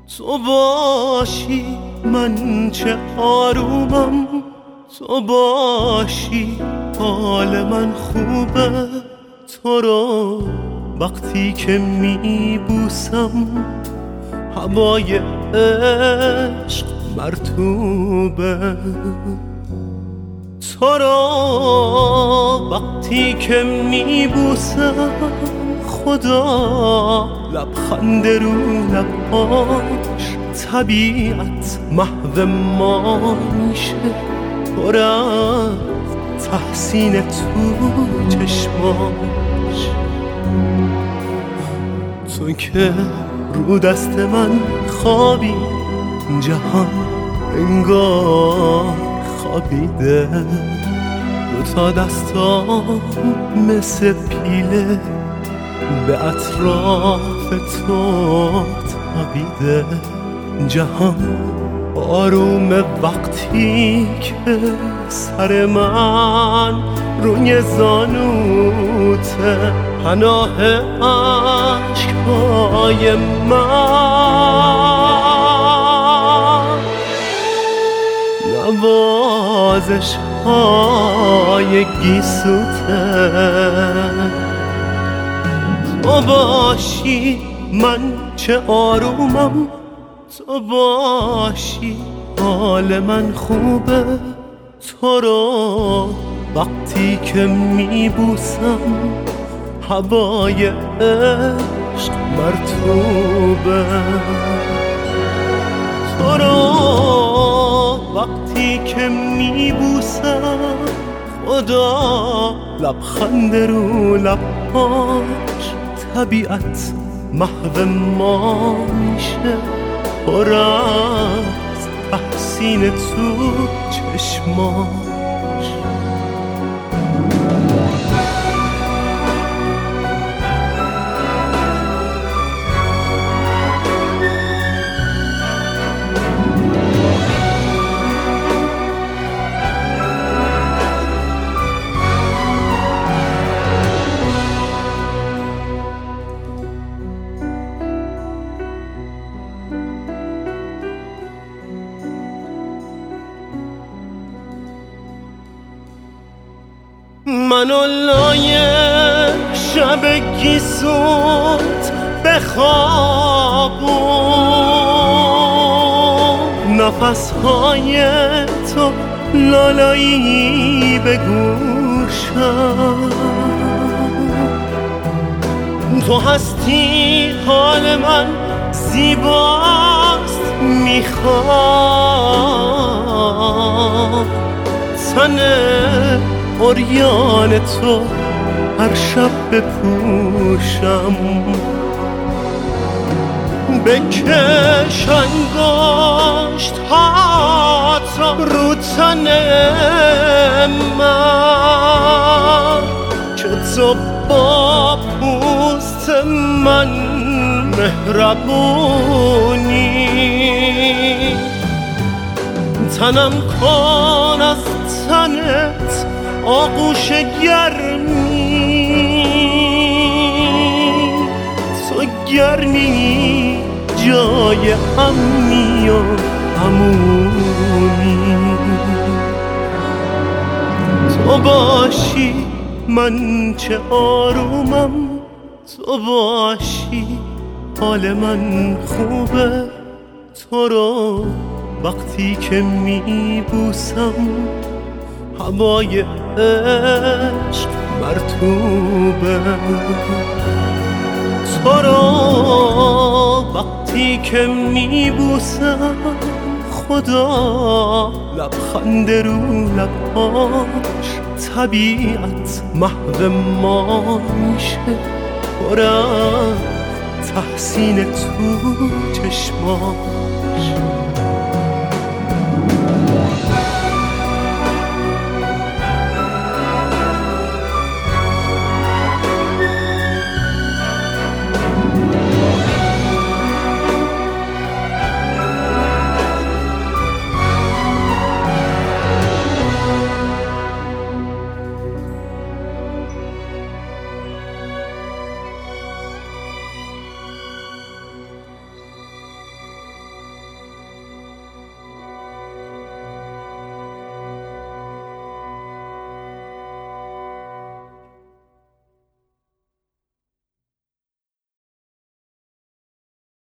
تو باشی من چه آرومم، تو باشی حال من خوبه. تو رو وقتی که میبوسم هوای عشق مرطوبه. تو رو وقتی که میبوسم خدا لبخند رو لباش، طبیعت محو ما میشه پر از تحسین تو چشماش. تو که رو دست من خوابی جهان انگار خوابیده، دوتا دستام مثل پیله به اطراف تو تابیده. جهان آروم وقتی که سر من روی زانوته، پناه عشقهای من، نوازش های گیسوته. تو باشی من چه آرومم، تو باشی حال من خوبه. تو رو وقتی که میبوسم هوای عشق مرطوبه. تو رو وقتی که میبوسم خدا لبخند رو لباش، طبیعت محو ما میشه پر از تحسین تو چشماش. منو لای شب گیسوت بخوابون، نفسهای تو لالایی به گوشم. تو هستی حال من زیباست، میخوام تن عریان تو هر شب بپوشم. بکش انگشت هات رو تن من که تو با پوست من مهربونی. تنم کن از تنت آغوش گرمی، تو گرمی جای همی و همونی. تو باشی من چه آرومم، تو باشی حال من خوبه. تو رو وقتی که میبوسم هوای عشق مرطوبه. تو رو وقتی که میبوسم خدا لبخند رو لباش، طبیعت محو ما میشه پر از تحسین تو چشماش.